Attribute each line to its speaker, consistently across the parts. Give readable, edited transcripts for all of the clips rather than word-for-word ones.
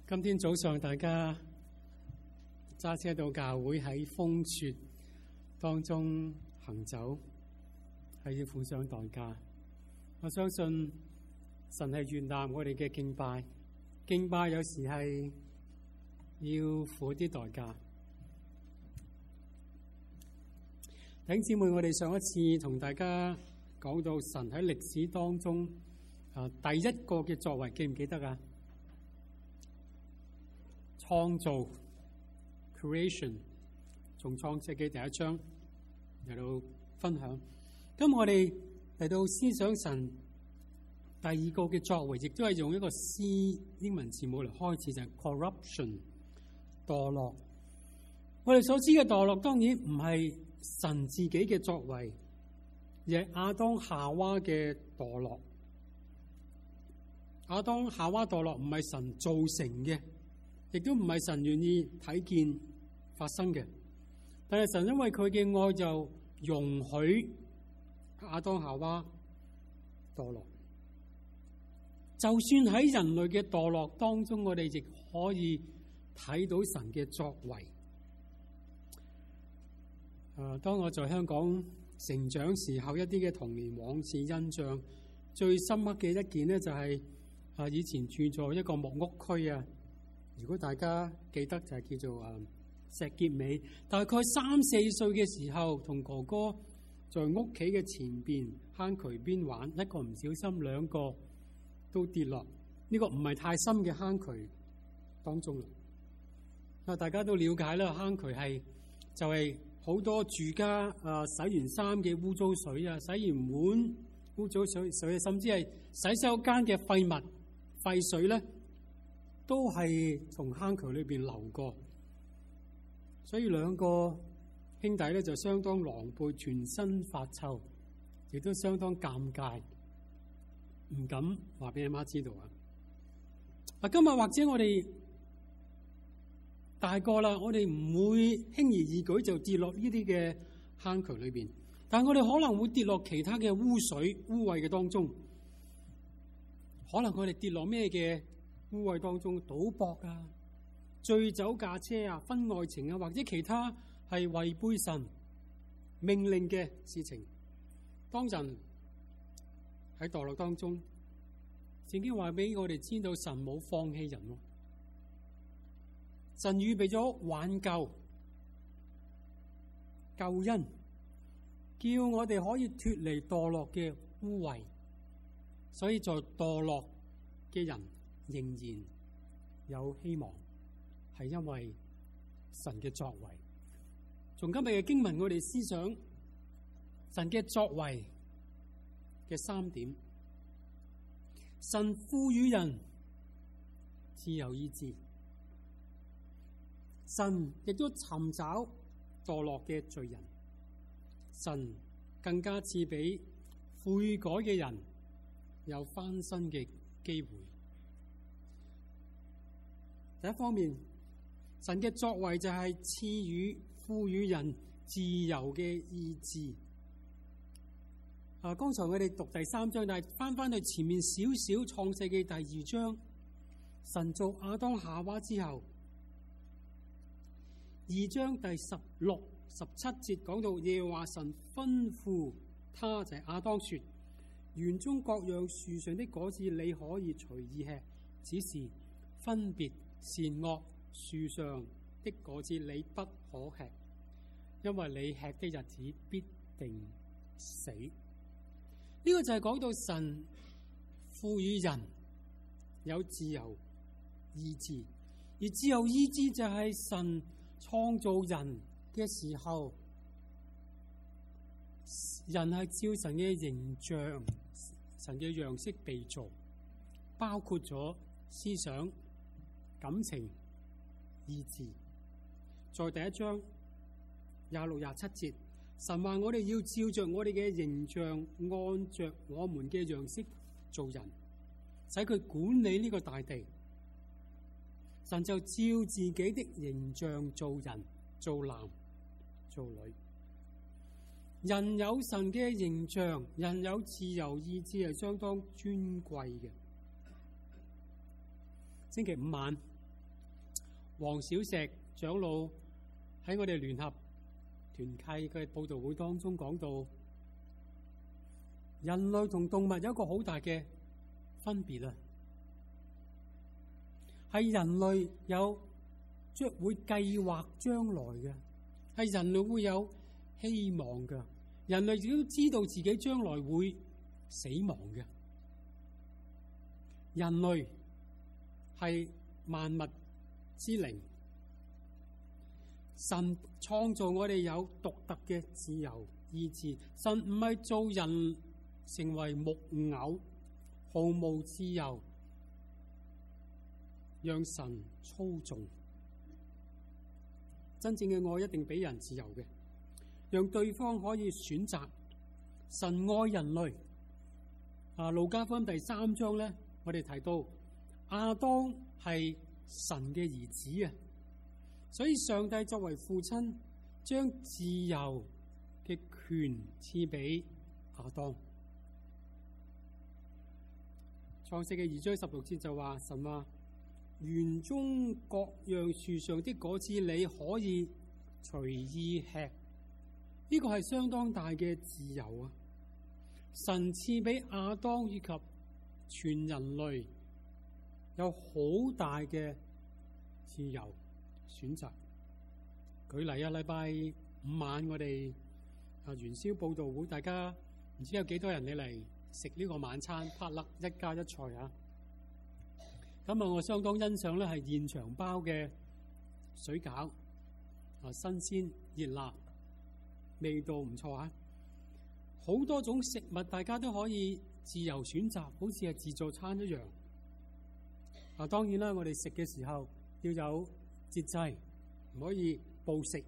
Speaker 1: 今天早上大家揸車到教會，喺風雪當中行走，係要付上代價。我相信神係悅納我哋嘅敬拜，敬拜有時係要付啲代價。弟兄姊妹，我哋上一次同大家講到神喺歷史當中第一個嘅作為，記唔記得啊？創造 creation， 從創世記第一章嚟到分享。咁我哋嚟到思想神第二個嘅作為，亦都係用一個 C 英文字母嚟開始，就係 corruption 墮落。我哋所知嘅墮落當然唔係神自己嘅作為，而係亞當夏娃嘅墮落。亞當夏娃墮落唔係神造成嘅，亦都唔係神願意睇見發生嘅，但係神因為佢嘅愛就容許亞當夏娃墮落。就算喺人類嘅墮落當中，我哋亦可以睇到神嘅作為。當我在香港成長時候，一啲嘅童年往事印象最深刻嘅一件呢，就係以前住在一個木屋區啊。如果大家記得就係叫做石硤尾，大概3、4歲嘅時候，同哥哥在屋企嘅前邊坑渠邊玩，一個唔小心兩個都跌落呢個唔係太深嘅坑渠當中啦。大家都了解啦，坑渠就係好多住家洗完衫嘅污糟水啊，洗完碗污糟水，甚至係洗手間嘅廢物廢水咧，都係從坑渠裏邊流過，所以兩個兄弟咧就相當狼狽，全身發臭，亦都相當尷尬，唔敢話俾阿媽知道啊！今日或者我哋大個啦，我哋唔會輕而易舉就跌落呢啲嘅坑渠裏邊，但係我哋可能會跌落其他嘅污水污穢嘅當中，可能我哋跌落咩嘅污穢當中，賭博啊、醉酒駕車啊、婚外情啊，或者其他係違背神命令嘅事情。當人喺墮落當中，聖經話俾我哋知道，神冇放棄人，神預備咗挽救救恩，叫我哋可以脫離墮落嘅污穢。所以在墮落嘅人仍然有希望，係因為神嘅作為。從今日嘅經文，我哋思想神嘅作為嘅3點。神賦予人自由意志，神亦都尋找墮落嘅罪人，神更加賜俾悔改嘅人有翻身嘅機會。第一方面，神嘅作為就係賦予人自由嘅意志。剛才我哋讀第3章，但係翻去前面少少創世記第2章，神造亞當夏娃之後，2章第16、17節講到耶和華神吩咐他，就係亞當說：園中各樣樹上的果子你可以隨意吃，只是分別善惡樹上的果子你不可吃，因為你吃的日子必定死。呢個就係講到神賦予人有自由意志，而自由意志就係神創造人嘅時候，人係照神嘅形象、神嘅樣式被造，包括咗思想、感情、意志。在第1章26、27節，神話我哋要照着我哋嘅形象，按着我們嘅樣式做人，使佢管理呢個大地。神就照自己的形象做人，做男做女。人有神嘅形象，人有自由意志，係相當尊貴嘅。星期5晚黃小石長老喺我哋聯合團契嘅佈道會當中講到，人類同動物有一個好大嘅分別啊，係人類將會計劃將來嘅，係人類會有希望嘅，人類亦都知道自己將來會死亡嘅。人類係萬物之靈，神創造我哋有獨特嘅自由意志，神唔係做人成為木偶，毫無自由，讓神操縱。真正嘅愛一定俾人自由嘅，讓對方可以選擇。神愛人類。路加福音第3章咧，我哋提到亞當係神嘅兒子啊，所以上帝作為父親，將自由嘅權賜俾亞當。創世嘅2章16節就話，神話園中各樣樹上的果子你可以隨意吃，呢個係相當大嘅自由啊！神賜俾亞當以及全人類有好大嘅自由選擇。舉例啊，禮拜5晚我哋元宵佈道會，大家唔知有幾多人你嚟食呢個晚餐，拍粒1加1菜啊！咁我相當欣賞咧，係現場包嘅水餃新鮮熱辣，味道唔錯啊！好多種食物大家都可以自由選擇，好似係自助餐一樣。當然啦，我哋食嘅時候要有節制，唔可以暴食。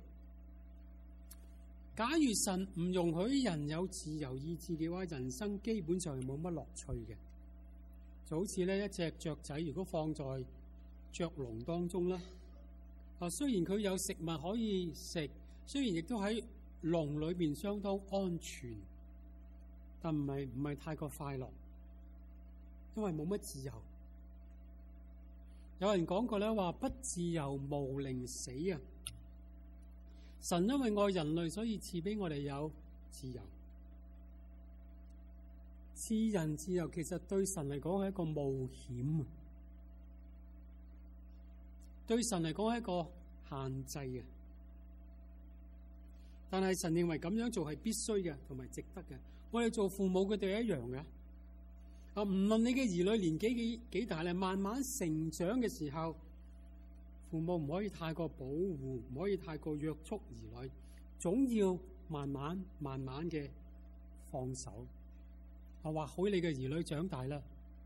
Speaker 1: 假如神唔容許人有自由意志嘅話，人生基本上係冇乜樂趣嘅。就好似呢一隻雀仔，如果放在雀籠當中咧，雖然佢有食物可以食，雖然亦都喺籠裏邊相當安全，但唔係太過快樂，因為冇乜自由。有人講過咧，話不自由無寧死啊！神因為愛人類，所以賜俾我哋有自由。賜人自由其實對神嚟講係一個冒險啊，對神嚟講係一個限制啊。但係神認為咁樣做係必須嘅，同埋值得嘅。我哋做父母嘅哋一樣嘅。唔論你嘅兒女年紀幾大咧，慢慢成長嘅時候，父母唔可以太過保護，唔可以太過約束兒女，總要慢慢嘅放手。或許你嘅兒女長大啦，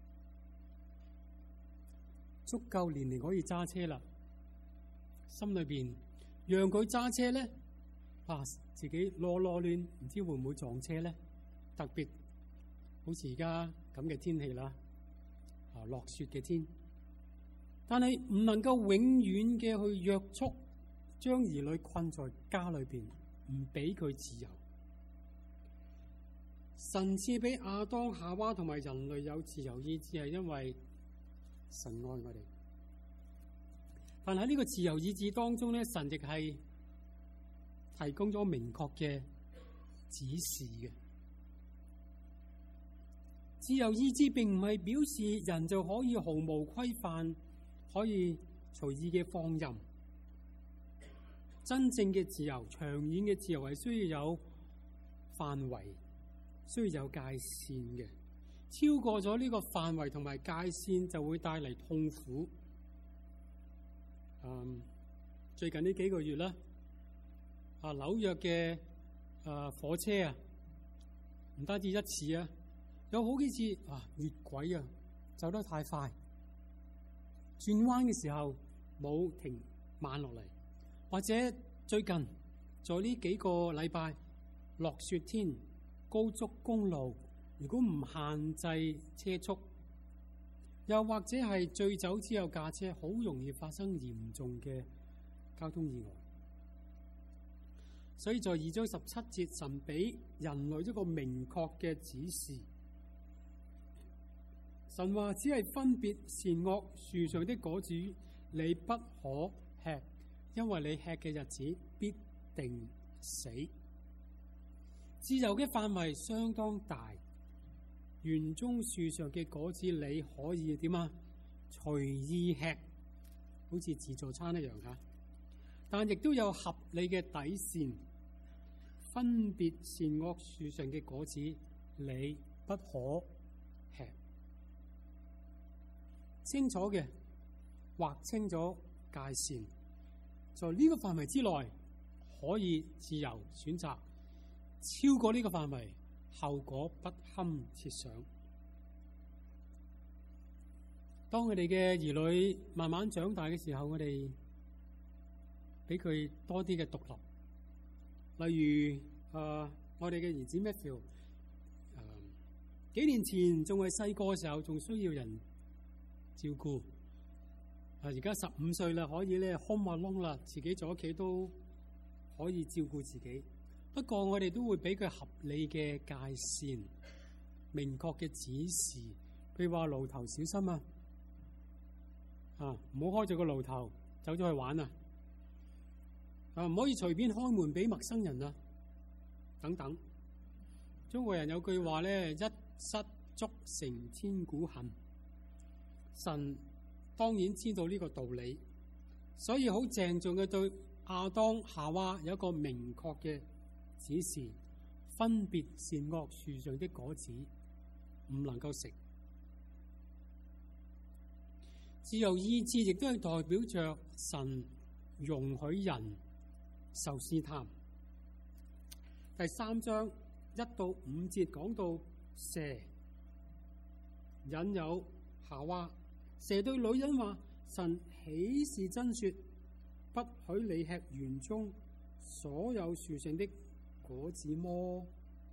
Speaker 1: 足夠年齡可以揸車啦，心裏邊讓佢揸車咧，自己囉囉攣，唔知會唔會撞車咧？特別好似而家咁嘅天氣啦，落雪嘅天，但係唔能夠永遠嘅去約束，將兒女困在家裏邊，唔俾佢自由。神賜俾亞當、夏娃同埋人類有自由意志，係因為神愛我哋。但喺呢個自由意志當中咧，神亦係提供咗明確嘅指示嘅。自由意志並唔係表示人就可以毫無規範，可以隨意嘅放任。真正嘅自由、長遠嘅自由係需要有範圍，需要有界線嘅。超過咗呢個範圍同埋界線，就會帶嚟痛苦。最近呢幾個月啦，紐約嘅火車啊，唔單止一次啊，有好幾次越軌啊，走得太快，轉彎嘅時候冇停慢落嚟，或者最近在呢幾個禮拜落雪天，高速公路如果唔限制車速，又或者係醉酒之後駕車，好容易發生嚴重嘅交通意外。所以在2章17節，神俾人類一個明確嘅指示。神話只係分別善惡樹上的果子，你不可吃，因為你吃嘅日子必定死。自由嘅範圍相當大，園中樹上嘅果子你可以點啊？隨意吃，好似自助餐一樣嚇。但亦都有合理嘅底線，分別善惡樹上嘅果子你不可吃。清楚嘅劃清咗界線，在呢個範圍之內可以自由選擇，超過呢個範圍，後果不堪設想。當我哋嘅兒女慢慢長大嘅時候，我哋俾佢多啲嘅獨立。例如我哋嘅兒子 Matthew，幾年前仲係細個嘅時候，仲需要人照顧。而家15歲啦，可以咧 home alone啦，自己在屋企都可以照顧自己。不過我哋都會俾佢合理嘅界線，明確嘅指示，譬如話爐頭小心啊！唔好開咗個爐頭走咗去玩啊！唔可以隨便開門俾陌生人啊！等等。中國人有句話咧，一失足成千古恨。神當然知道呢個道理，所以好鄭重嘅對亞當夏娃有一個明確嘅指示，分別善惡樹上的果子唔能夠食。自由意志亦都係代表着神容許人受試探。第3章1到5節講到蛇引誘夏娃，蛇對女人話：神豈是真說，不許你吃園中所有樹上的果子麼？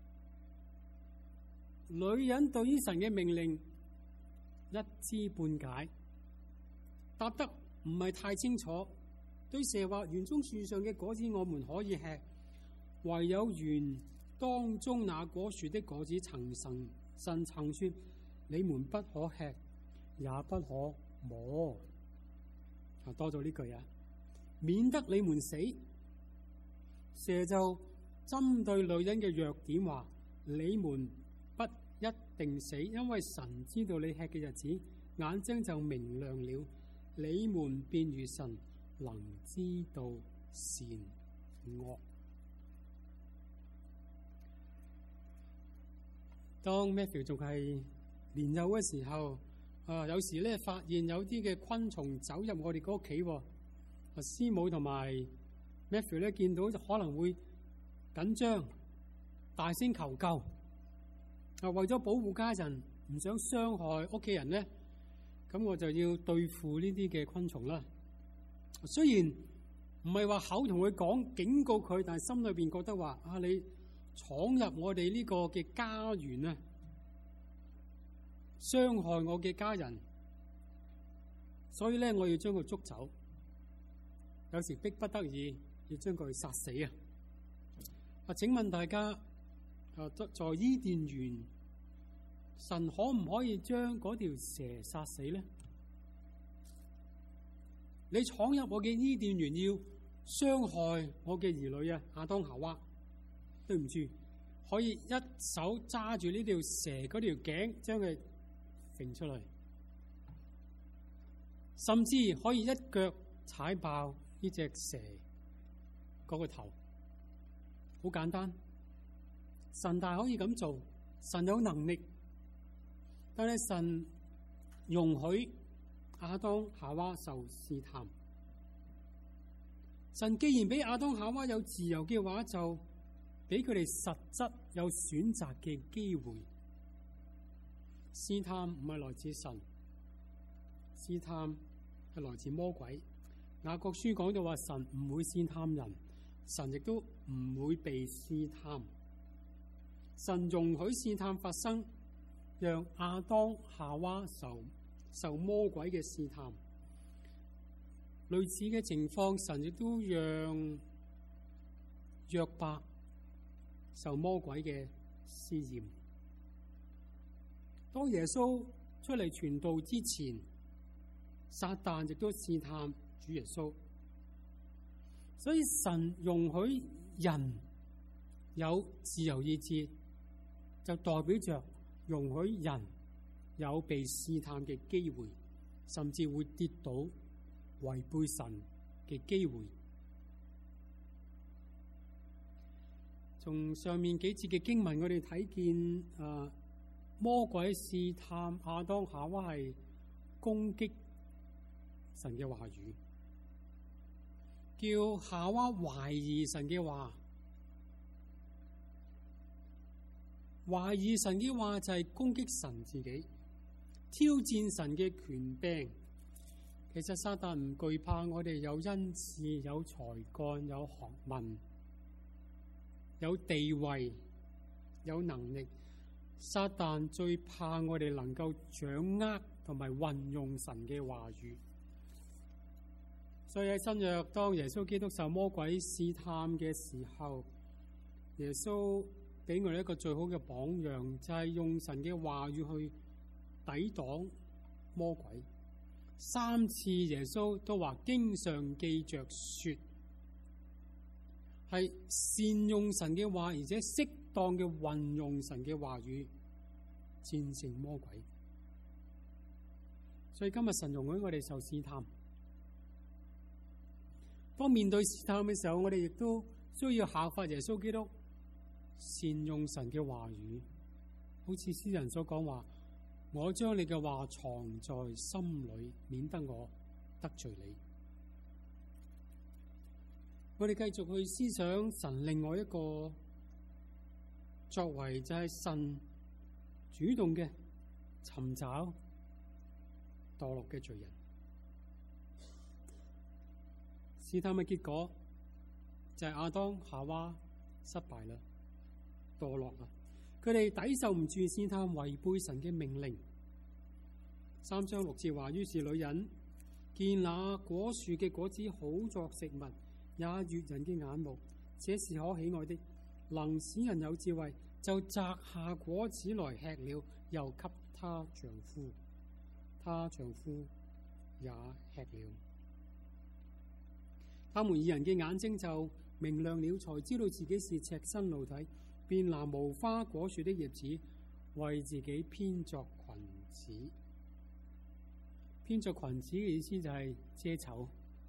Speaker 1: 女人對於神嘅命令一知半解，答得唔係太清楚。對蛇話：園中樹上嘅果子我們可以吃，唯有園當中那果樹的果子神曾說你們不可吃，也不可摸。多咗呢句啊，免得你們死。蛇就針對女人嘅弱點話：你們不一定死，因為神知道你吃嘅日子，眼睛就明亮了，你們便如神，能知道善惡。當 Matthew 仲係年幼嘅時候，有時咧發現有啲嘅昆蟲走入我哋個屋企，師母同埋 Matthew 咧見到就可能會緊張，大聲求救。為咗保護家人，唔想傷害屋企人咧，咁我就要對付呢啲嘅昆蟲啦。雖然唔係話口同佢講警告佢，但係心裏邊覺得話你闖入我哋呢個嘅家園啊，傷害我嘅家人，所以咧我要將佢捉走。有時迫不得已要將佢殺死啊！請問大家在伊甸園，神可唔可以將嗰條蛇殺死咧？你闖入我嘅伊甸園，要傷害我嘅兒女啊，亞當夏娃，對唔住，可以一手揸住呢條蛇嗰條頸，將佢揈出嚟，甚至可以一腳踩爆呢隻蛇嗰個頭。好簡單，神大可以咁做，神有能力，但係神容許亞當夏娃受試探。神既然俾亞當夏娃有自由嘅話，就俾佢哋實質有選擇嘅機會。試探唔係來自神，試探係來自魔鬼。雅各書講到話，神唔會試探人，神亦都唔會被試探。神容許試探發生，讓亞當夏娃受魔鬼嘅試探。類似嘅情況，神亦都讓約伯受魔鬼嘅試驗。當耶穌出嚟傳道之前，撒旦亦都試探主耶穌。 所以神容許人有自由意志，就代表着容許人有被試探嘅機會，甚至會跌倒違背神嘅機會。從上面幾節嘅經文，我哋睇見魔鬼試探亞當夏娃係攻擊神嘅話語，叫夏娃懷疑神嘅話。懷疑神嘅話就係攻擊神自己，挑戰神嘅權柄。其實撒旦唔懼怕我哋有恩賜、有才幹、有學問、有地位、有能力。撒旦最怕我哋能夠掌握同埋運用神嘅話語。所以喺新約，當耶穌基督受魔鬼試探嘅時候，耶穌俾我哋一個最好嘅榜樣，就係用神嘅話語去抵擋魔鬼。3次耶穌都話經上記着說，係善用神嘅話，而且適當嘅運用神嘅話語，戰勝魔鬼。所以今日神容許我哋受試探。當面對試探嘅時候，我哋亦都需要效法耶穌基督，善用神嘅話語。好似詩人所講話，我將你嘅話藏在心裏，免得我得罪你。我哋繼續去思想神另外一個作為，就係神主動嘅尋找墮落嘅罪人。試探嘅結果就係亞當夏娃失敗啦，墮落啦。佢哋抵受唔住試探，違背神嘅命令。3章6節話：於是女人見那果樹嘅果子好作食物，也悅人嘅眼目，這是可喜愛的，能使人有智慧，就摘下果子來吃了，又給她丈夫，她丈夫也吃了。他們二人嘅眼睛就明亮了，才知道自己是赤身露體，便拿無花果樹的葉子為自己編作裙子。編作裙子嘅意思就係遮醜。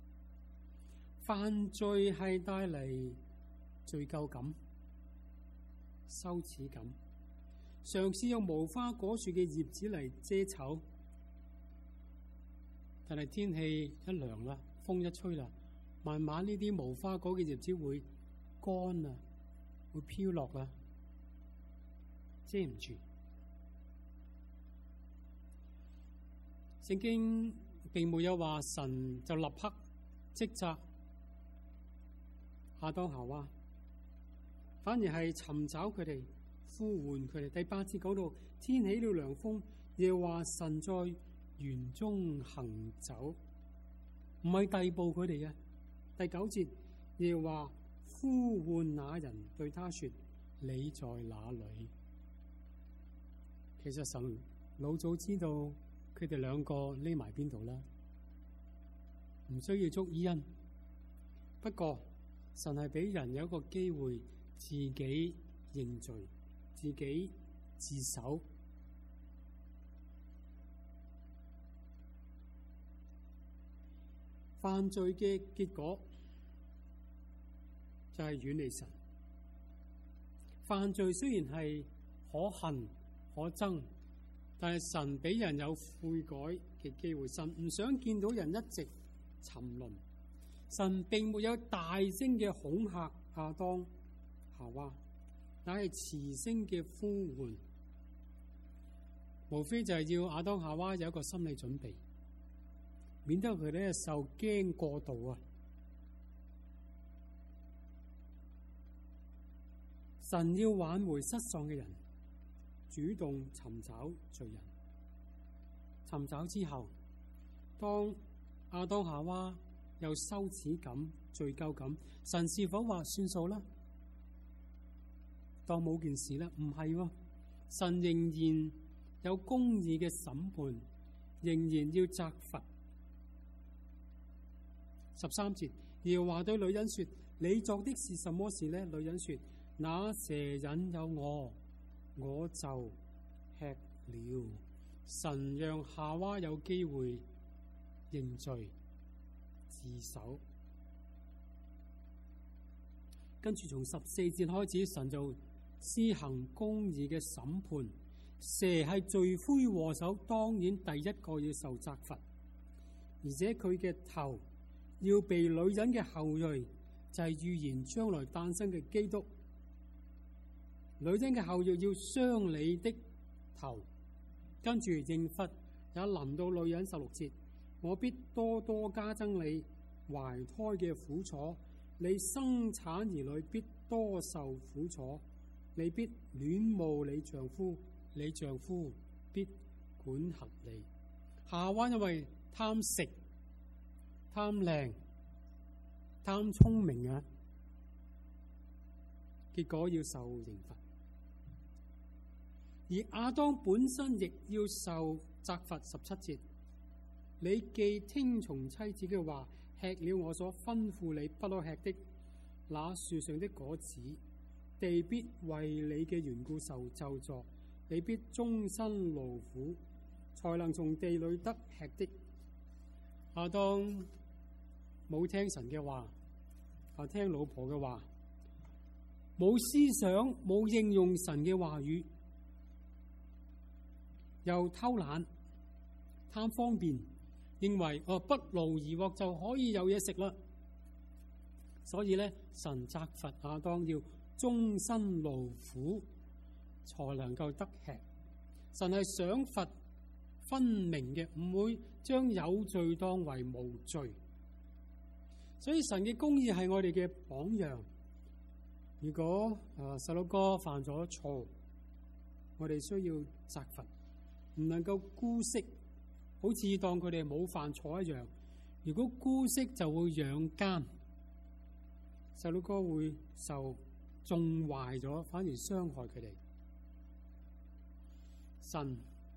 Speaker 1: 犯罪係帶嚟罪疚感、羞恥感，嘗試用無花果樹嘅葉子嚟遮醜，但係天氣一涼啦，風一吹啦，慢慢呢啲無花果嘅葉子會乾啊，會飄落啦，遮唔住。聖經並沒有話神就立刻斥責亞當夏娃，反而係尋找佢哋，呼喚佢哋。第8節講到天起了涼風，耶和華神在園中行走，唔係逮捕佢哋嘅。第9節，耶和華呼喚那人，對他說：你在哪裏？其實神老早知道佢哋兩個匿埋邊度啦，唔需要捉伊恩。不過神係俾人有一個機會自己認罪，自己自首。犯罪嘅結果就係遠離神。犯罪雖然係可恨可憎，但係神俾人有悔改嘅機會。神唔想見到人一直沉淪。神並沒有大聲嘅恐嚇亞當夏娃，乃係慈聲嘅呼喚，無非就係要亞當夏娃有一個心理準備，免得佢哋受驚過度啊！神要挽回失喪嘅人，主動尋找罪人。尋找之後，當亞當夏娃有羞恥感、罪疚感，神是否話算數啦？當冇件事啦？唔係喎，神仍然有公義嘅審判，仍然要責罰。13節， 耶和華對女人說：你作的是什麼事呢？女人說：那蛇引誘我，我就吃了。神讓夏娃有機會認罪自首，跟住從14節開始，神就施行公義嘅審判。蛇係罪魁禍首，當然第一個要受責罰，而且佢嘅頭要被女人嘅後裔，就係預言將來誕生嘅基督。女人嘅後裔要傷你的頭，跟住刑罰也臨到女人。16節，我必多多加增你懷胎嘅苦楚，你生產兒女必多受苦楚，你必戀慕你丈夫，你丈夫必管轄你。夏娃因為貪食、貪靚、貪聰明啊，結果要受刑罰。而亞當本身亦要受責罰。17節，你既聽從妻子嘅話，吃了我所吩咐你不可吃的那樹上的果子，地必為你嘅緣故受咒詛，你必終身勞苦，才能從地裏得吃的。亞當冇聽神嘅話，聽老婆嘅話，冇思想，冇應用神嘅話語，又偷懶貪方便，認為不勞而獲就可以有嘢食啦。所以咧，神責罰亞當要終身勞苦才能夠得吃。神係賞罰分明嘅，唔會將有罪當為無罪。所以神嘅公義係我哋嘅榜樣。如果細路哥犯咗錯，我哋需要責罰，唔能夠姑息，好似當佢哋冇犯錯一樣。如果姑息就會養奸，細路哥會受縱壞咗，反而傷害佢哋。神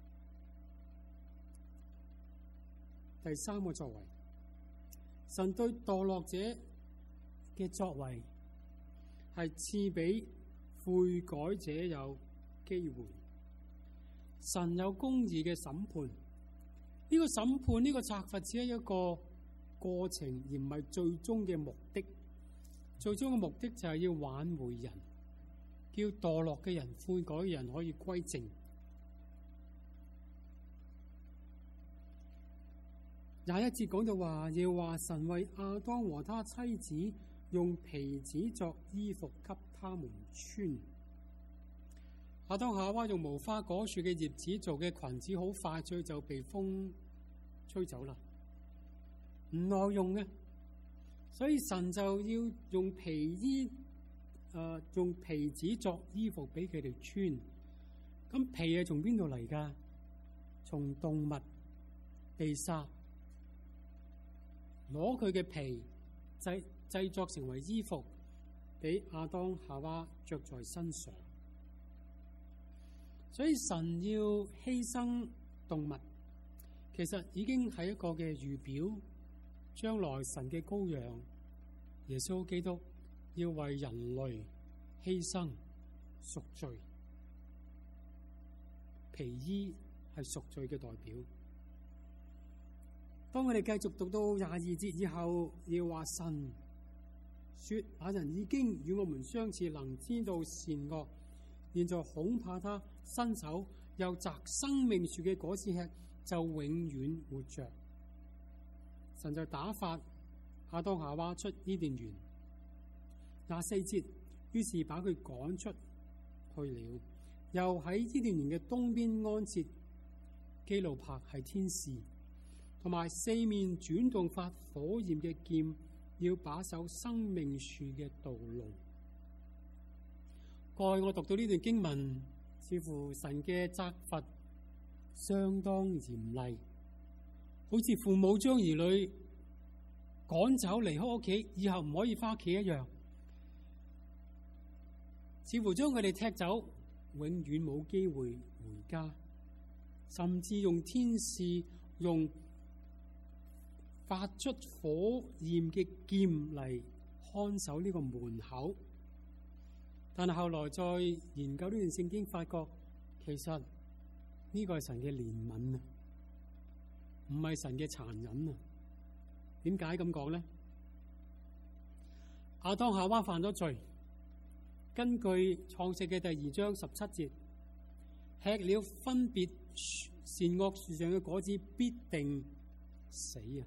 Speaker 1: 第三個作為，神對墮落者嘅作為係賜俾悔改者有機會。神有公義嘅審判，呢個審判，呢個責罰只係一個過程，而唔係最終嘅目的。最終嘅目的就係要挽回人，叫墮落嘅人、悔改嘅人可以歸正。21節講到話，要話神為亞當和他妻子用皮子作衣服給他們穿。亞當夏娃用無花果樹嘅葉子做嘅裙子，好快脆就被風吹走啦，唔耐用嘅，所以神就要用皮子作衣服俾佢哋穿。咁皮係從邊度嚟㗎？從動物被殺，攞佢嘅皮製作成為衣服，俾亞當夏娃着在身上。所以神要犧牲動物，其實已經係一個嘅預表，將來神嘅羔羊耶穌基督要為人類犧牲贖罪。皮衣係贖罪嘅代表。當我哋繼續讀到22節以後，要話神說：那人已經與我們相似，能知道善惡，現在恐怕他伸手又摘生命樹嘅果子吃，就永遠活着。神就打發亞當夏娃出伊甸園。24節，於是把佢趕出去了，又喺伊甸園嘅東邊安設基路伯，係天使，同埋四面轉動發火焰嘅劍，要把守生命樹嘅道路。過去我讀到呢段經文，似乎神嘅責罰相當嚴厲，好似父母將兒女趕走離開屋企，以後唔可以翻屋企一樣，似乎將佢哋踢走，永遠冇機會回家，甚至用天使用發出火焰嘅劍嚟看守呢個門口。但係後來再研究呢段聖經，發覺其實呢個係神嘅憐憫啊，唔係神嘅殘忍啊。點解咁講咧？亞當夏娃犯咗罪，根據創世嘅第2章17節，吃了分別善惡樹上嘅果子必定死啊！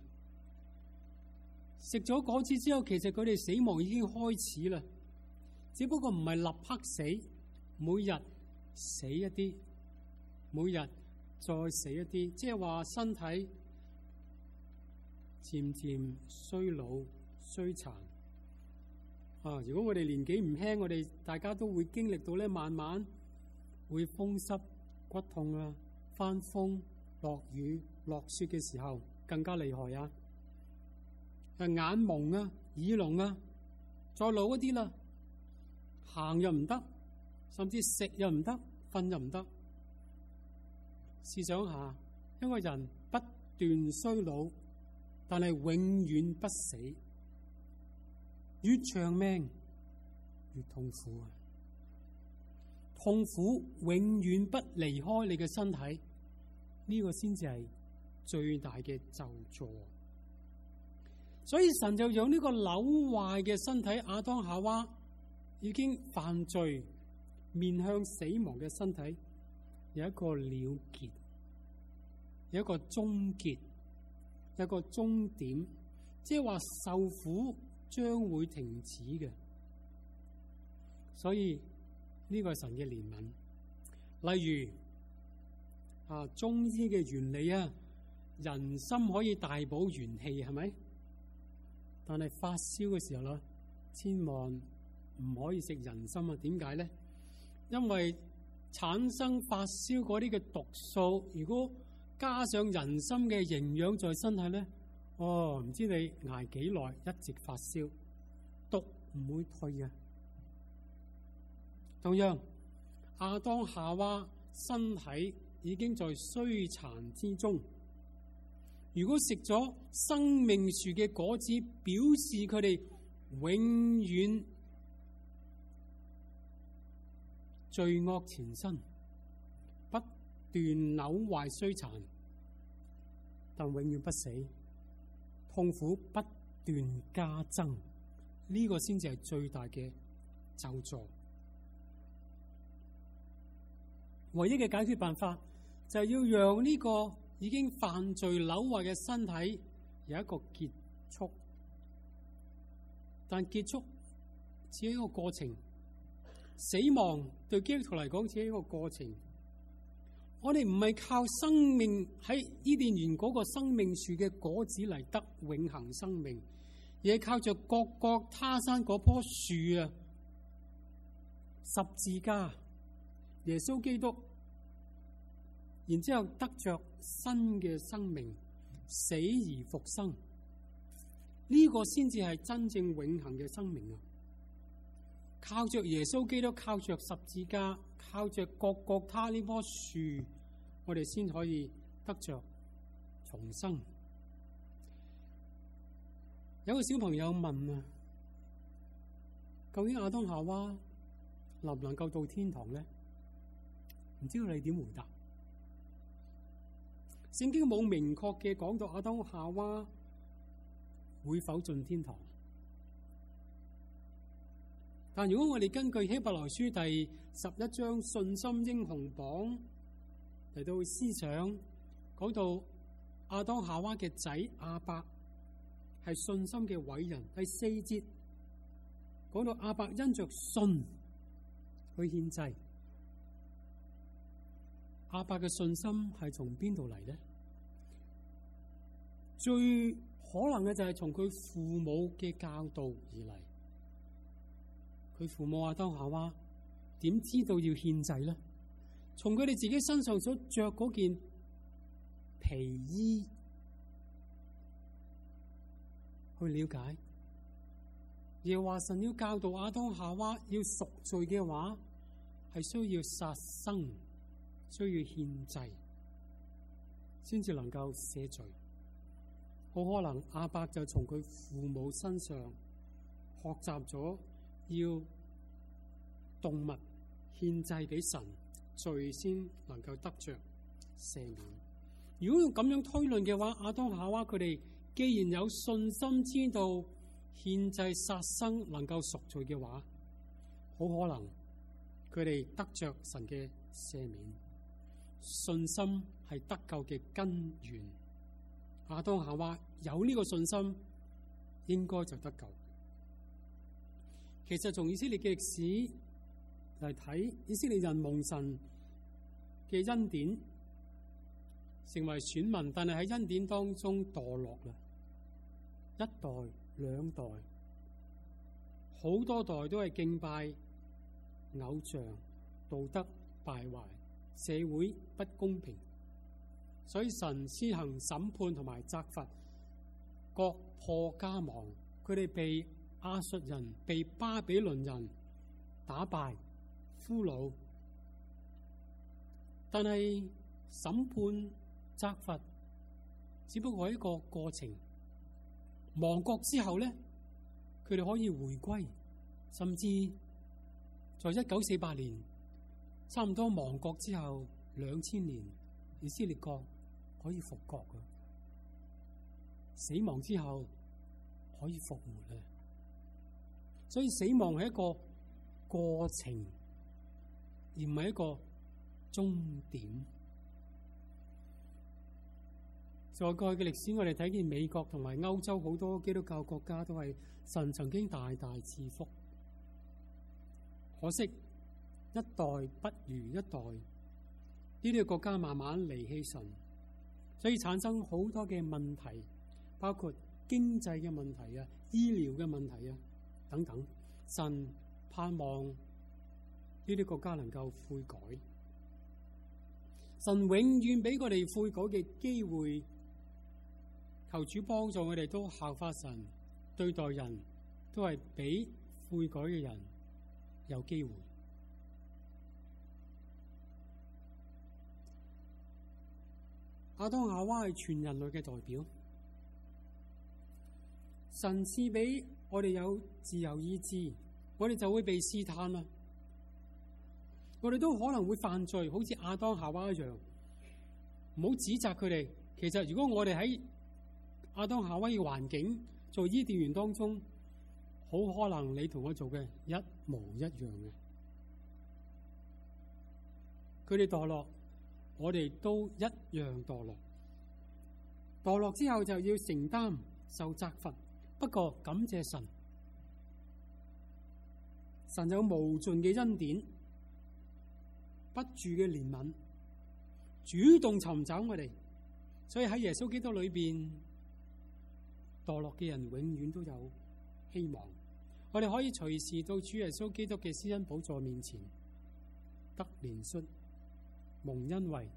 Speaker 1: 食咗果子之後，其實佢哋死亡已經開始啦，只不過唔係立刻死，每日死一啲，每日再死一啲，即係話身體漸漸衰老衰殘啊！如果我哋年紀唔輕，我哋大家都會經歷到咧，慢慢會風濕骨痛啊，翻風落雨落雪嘅時候更加厲害啊！眼蒙啊，耳聾啊，再老一啲啦，行又唔得，甚至食又唔得，瞓又唔得。試想下，一個人不斷衰老，但係永遠不死，越長命越痛苦啊！痛苦永遠不離開你嘅身體，呢個先至係最大嘅咒詛。所以神就讓呢個朽壞嘅身體亞當夏娃已經犯罪面向死亡嘅身體有一個了結，有一個終結，有一個終點，即係話受苦將會停止嘅。所以呢個係神嘅憐憫。例如中醫嘅原理啊，人參可以大補元氣，係咪？但係發燒嘅時候啦，千萬唔可以食人參啊！點解咧？因為產生發燒嗰啲嘅毒素，如果加上人參嘅營養在身體咧，唔知你挨幾耐一直發燒，毒唔會退啊！同樣，亞當夏娃身體已經在衰殘之中。如果食咗生命樹嘅果子，表示佢哋永遠罪惡纏身，不斷朽壞衰殘，但永遠不死，痛苦不斷加增，呢個先至係最大嘅咒詛。唯一嘅解決辦法就係要讓呢個已經犯罪朽壞嘅身體有一個結束，但結束只係一個過程。死亡對基督徒嚟講只係一個過程。我哋唔係靠生命喺伊甸園嗰個生命樹嘅果子嚟得永恆生命，而係靠着各各他山嗰棵樹啊，十字架耶穌基督，然之後得着新嘅生命，死而復生，呢個先至係真正永恆嘅生命啊！靠着耶穌基督，靠着十字架，靠着各各他呢棵樹，我哋先可以得着重生。有個小朋友問啊，究竟亞當夏娃能唔能夠到天堂呢？唔知道你點回答？聖經冇明確嘅講到亞當夏娃會否進天堂，但如果我哋根據希伯來書第11章信心英雄榜嚟到思想，講到亞當夏娃嘅仔亞伯係信心嘅偉人，第4節講到亞伯因着信去獻祭。亞伯嘅信心係從邊度嚟呢？最可能嘅就係從佢父母嘅教導而嚟。佢父母亞當夏娃點知道要獻祭呢？從佢哋自己身上所着嗰件皮衣去了解。耶和華神要教導亞當夏娃要贖罪嘅話，係需要殺生，需要獻祭，先至能夠赦罪。 好可能亞伯就從佢父母身上學習咗要動物獻祭俾神，罪先能夠得着赦免。如果用咁樣推論嘅話，亞當夏娃佢哋既然有信心知道獻祭殺生能夠贖罪嘅話，好可能佢哋得着神嘅赦免。信心係得救嘅根源。亞當夏娃有呢個信心，應該就得救。其實從以色列嘅歷史嚟睇，以色列人蒙神嘅恩典，成為選民，但係喺恩典當中墮落啦，一代兩代，好多代都係敬拜偶像，道德敗壞，社會不公平，所以神施行審判同埋責罰，國破家亡，佢哋被亞述人、被巴比倫人打敗俘虜。但係審判責罰只不過係一個過程，亡國之後咧，佢哋可以回歸，甚至在1948年差唔多亡國之後2000年，以色列國可以復國嘅，死亡之後可以復活咧。所以死亡係一個過程，而唔係一個終點。在過去嘅歷史，我哋睇見美國同埋歐洲好多基督教國家都係神曾經大大賜福，可惜一代不如一代，呢啲國家慢慢離棄神，所以產生好多嘅問題，包括經濟嘅問題啊、醫療嘅問題啊等等。神盼望呢啲國家能夠悔改，神永遠俾我哋悔改嘅機會，求主幫助我哋都效法神，對待人都係俾悔改嘅人有機會。亞當夏娃係全人類嘅代表，神賜俾我哋有自由意志，我哋就會被試探啦。我哋都可能會犯罪，好似亞當夏娃一樣。唔好指責佢哋。其實如果我哋喺亞當夏娃嘅環境，在伊甸園當中，好可能你同我做嘅一模一樣嘅。佢哋墮落，我哋都一樣墮落。墮落之後就要承擔受責罰。不過感謝神，神有無盡嘅恩典，不住嘅憐憫，主動尋找我哋。所以喺耶穌基督裏邊，墮落嘅人永遠都有希望。我哋可以隨時到主耶穌基督嘅施恩寶座面前，得憐恤，蒙恩惠，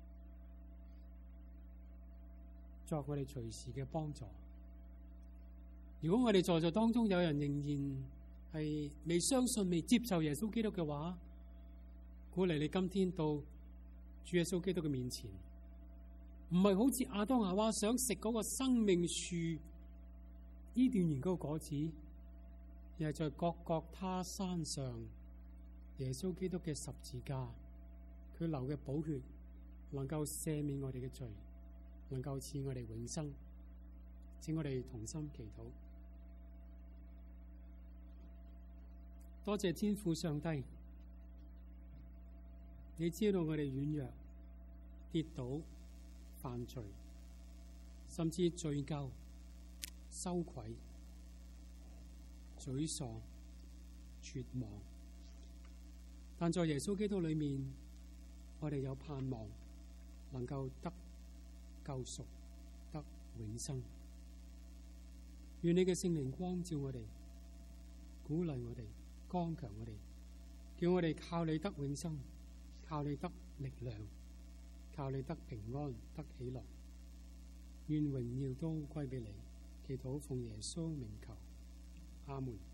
Speaker 1: 作我哋隨時嘅幫助。如果我哋在座當中有人仍然係未相信、未接受耶穌基督嘅話，鼓勵你今天到主耶穌基督嘅面前，唔係好似亞當夏娃想食嗰個生命樹伊甸園嗰個果子，而係在各各他山上耶穌基督嘅十字架，佢流嘅寶血能夠赦免我哋嘅罪，能夠賜我哋永生。請我哋同心祈禱。多謝天父上帝，你知道我哋軟弱、跌倒、犯罪，甚至罪疚、羞愧、沮喪、絕望。但在耶穌基督裏面，我哋有盼望，能夠得救贖、得永生。願你嘅聖靈光照我哋，鼓勵我哋，剛強我哋，叫我哋靠你得永生，靠你得力量，靠你得平安，得喜樂。願榮耀都歸俾你。祈禱奉耶穌名求，阿門。